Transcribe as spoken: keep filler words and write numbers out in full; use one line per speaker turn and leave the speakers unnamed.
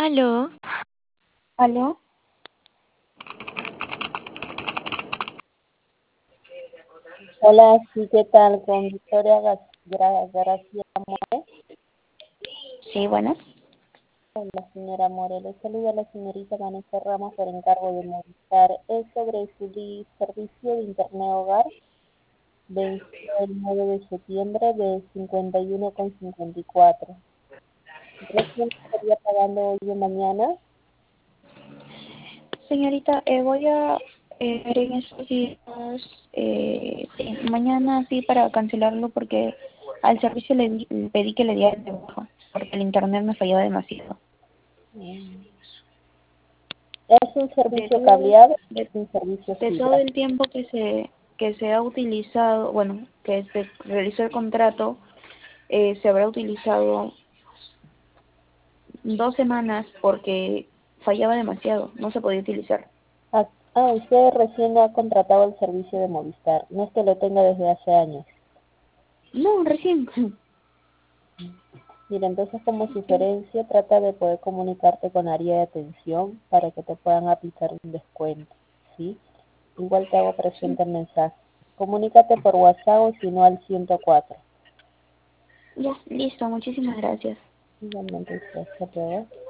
Aló,
¿Aló?
Hola, sí, ¿qué tal? Con Victoria Ga- Gra- García More.
Sí, buenas.
Hola, señora More. Le saluda la señorita Vanessa Ramos por encargo de Movistar. Es sobre su di- servicio de Internet Hogar. Venció el nueve de septiembre de cincuenta y uno con cincuenta y cuatro. Recién estaría pagando hoy o mañana.
Señorita, eh, voy a eh, ver en estos días, eh, sí, mañana sí, para cancelarlo porque al servicio le, di- le pedí que le diera de baja porque el internet me fallaba demasiado.
Mm. ¿Es un
De
servicio
todo,
cableado o
de,
es un servicio
de todo
fibra?
el tiempo que se que se ha utilizado, bueno, que se realizó el contrato, eh, se habrá utilizado dos semanas porque fallaba demasiado, no se podía utilizar.
Ah, ah, usted recién ha contratado el servicio de Movistar. No es que lo tenga desde hace años.
No, recién.
Mira, entonces como sugerencia trata de poder comunicarte con área de atención para que te puedan aplicar un descuento, ¿sí? Igual te hago presente el mensaje. Comunícate por WhatsApp o si no al ciento cuatro.
Ya, listo, muchísimas gracias.
Igualmente usted, hasta luego.